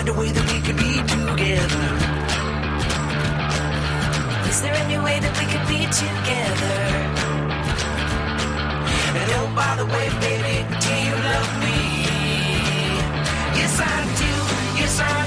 find a way that we could be together. Is there any way that we could be together? And oh, by the way, baby, do you love me? Yes, I do. Yes, I